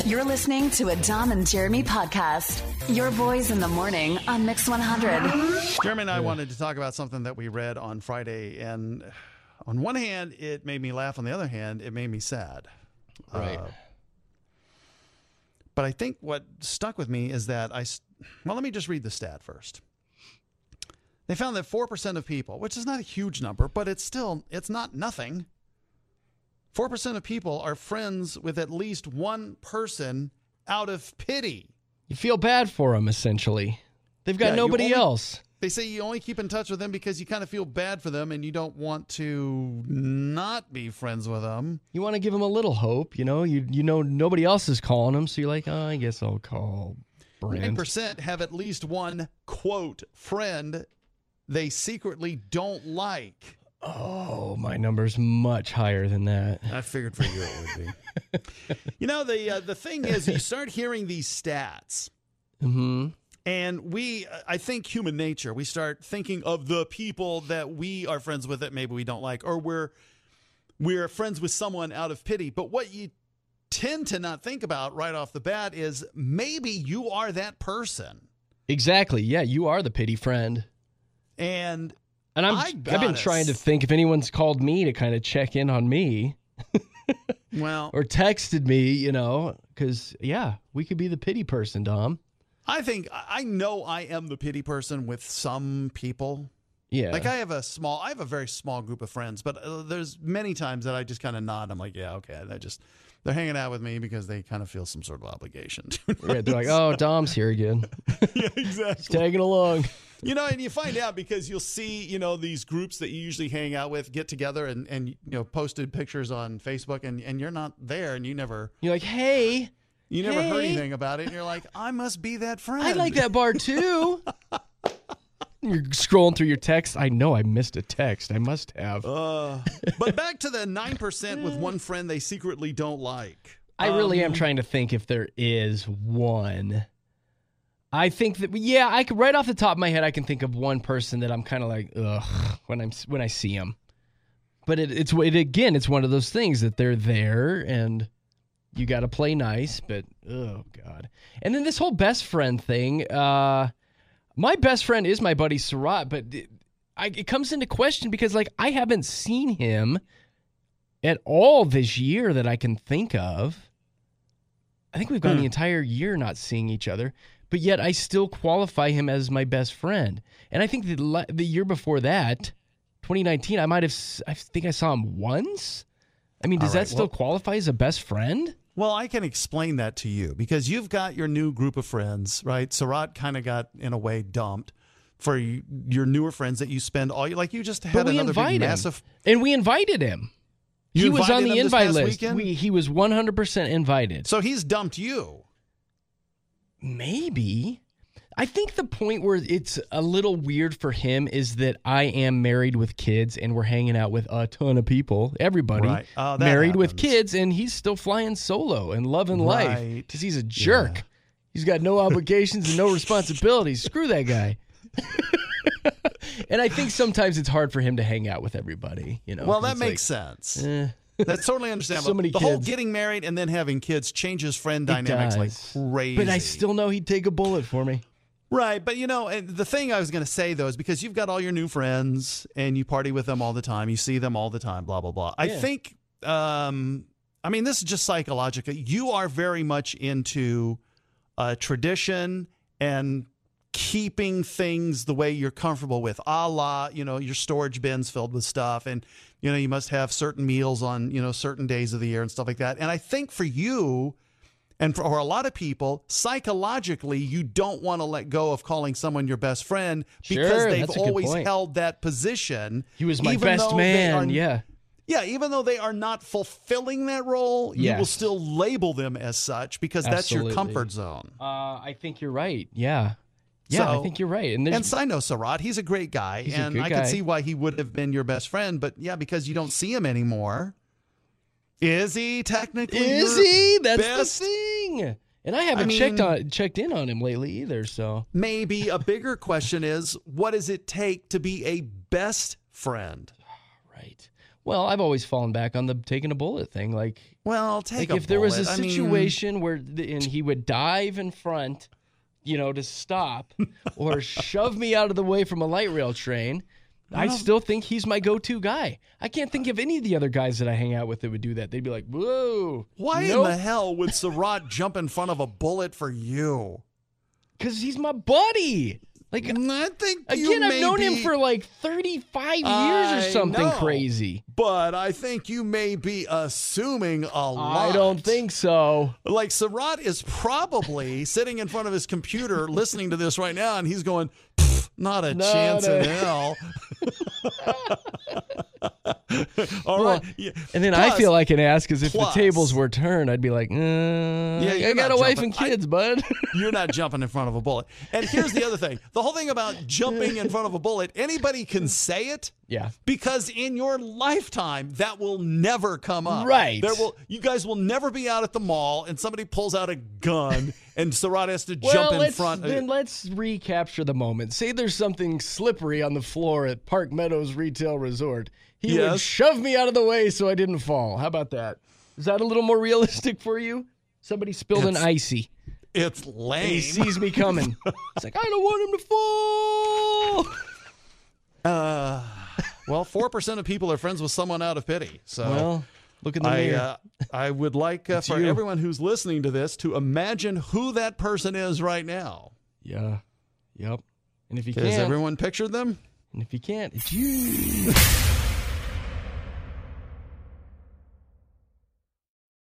You're listening to a Dom and Jeremy podcast. Your boys in the morning on Mix 100. Jeremy and I wanted to talk about something that we read on Friday, and on one hand, it made me laugh. On the other hand, it made me sad. Right. But I think what stuck with me is that let me just read the stat first. They found that 4% of people, which is not a huge number, but it's not nothing. 4% of people are friends with at least one person out of pity. You feel bad for them, essentially. They've got nobody else. They say you only keep in touch with them because you kind of feel bad for them and you don't want to not be friends with them. You want to give them a little hope, you know? You know nobody else is calling them, so you're like, I guess I'll call Brent. 9% have at least one, quote, friend they secretly don't like. Oh, my number's much higher than that. I figured for you it would be. You know, the thing is, you start hearing these stats, and I think human nature, we start thinking of the people that we are friends with that maybe we don't like, or we're friends with someone out of pity. But what you tend to not think about right off the bat is maybe you are that person. Exactly. Yeah, you are the pity friend. And I've been trying to think if anyone's called me to kind of check in on me. Well, or texted me, you know, because, yeah, we could be the pity person, Dom. I know I am the pity person with some people. Yeah. Like I have a very small group of friends, but there's many times that I just kind of nod. I'm like, yeah, okay. They're hanging out with me because they kind of feel some sort of obligation. Right, they're like, oh, Dom's here again. Yeah, exactly. He's tagging along. You know, and you find out because you'll see, you know, these groups that you usually hang out with get together and you know, posted pictures on Facebook and you're not there and you're like, hey. You never heard anything about it. And you're like, I must be that friend. I like that bar too. You're scrolling through your text. I know I missed a text. I must have. But back to the 9% with one friend they secretly don't like. I really am trying to think if there is one. I think that, yeah, I could, right off the top of my head, I can think of one person that I'm kind of like, ugh, when I see them. But it's one of those things that they're there and you got to play nice, but oh God. And then this whole best friend thing, my best friend is my buddy Surratt, but it comes into question because, like, I haven't seen him at all this year that I can think of. I think we've gone the entire year not seeing each other, but yet I still qualify him as my best friend. And I think the year before that, 2019, I think I saw him once. I mean, does that still qualify as a best friend? Well, I can explain that to you because you've got your new group of friends, right? Surratt kind of got, in a way, dumped for your newer friends that you spend all your, like you just had another big massive. And we invited him. He was on the invite list. He was 100% invited. So he's dumped you. Maybe. I think the point where it's a little weird for him is that I am married with kids and we're hanging out with a ton of people, everybody married with kids, and he's still flying solo and loving life because he's a jerk. Yeah. He's got no obligations and no responsibilities. Screw that guy. And I think sometimes it's hard for him to hang out with everybody. You know. Well, that makes sense. That's totally understandable. So many the kids. Whole getting married and then having kids changes friend dynamics like crazy. But I still know he'd take a bullet for me. Right, but you know, and the thing I was going to say, though, is because you've got all your new friends and you party with them all the time, you see them all the time, blah, blah, blah. I think, I mean, this is just psychological. You are very much into tradition and keeping things the way you're comfortable with, a la, you know, your storage bins filled with stuff, and, you know, you must have certain meals on, you know, certain days of the year and stuff like that. And I think for you, and for a lot of people, psychologically, you don't want to let go of calling someone your best friend because they've always held that position. He was my best man, yeah. Yeah, even though they are not fulfilling that role, you will still label them as such because that's your comfort zone. I think you're right, yeah. Yeah, I think you're right. And I know Surratt. He's a great guy, and I can see why he would have been your best friend. But, yeah, because you don't see him anymore. Is he technically? That's the thing. And I haven't checked in on him lately either. So maybe a bigger question is, what does it take to be a best friend? Right. Well, I've always fallen back on the taking a bullet thing. Like, Well, take like a if there was a bullet. I mean, situation where and he would dive in front, to stop, or shove me out of the way from a light rail train, I still think he's my go-to guy. I can't think of any of the other guys that I hang out with that would do that. They'd be like, whoa. Why in the hell would Surratt jump in front of a bullet for you? Because he's my buddy. Like, I think again, I've known him for like 35 years or something crazy. But I think you may be assuming a lot. I don't think so. Like, Surratt is probably sitting in front of his computer listening to this right now, and he's going, not a chance in hell. All right. Yeah. And then I feel like an ass because if the tables were turned, I'd be like, I got a wife and kids, bud. You're not jumping in front of a bullet. And here's the other thing. The whole thing about jumping in front of a bullet, anybody can say it. Yeah. Because in your lifetime, that will never come up. Right. You guys will never be out at the mall and somebody pulls out a gun and Surratt has to jump in front. Then let's recapture the moment. Say there's something slippery on the floor at Park Meadows Retail Resort. He would shove me out of the way so I didn't fall. How about that? Is that a little more realistic for you? Somebody spilled an icy. It's lame. And he sees me coming. It's like, I don't want him to fall. Well, 4% of people are friends with someone out of pity. So, well, look in the mirror. I would like for you. everyone who's listening to this to imagine who that person is right now. Yeah. Yep. And if you can't, has everyone pictured them? And if you can't, it's you.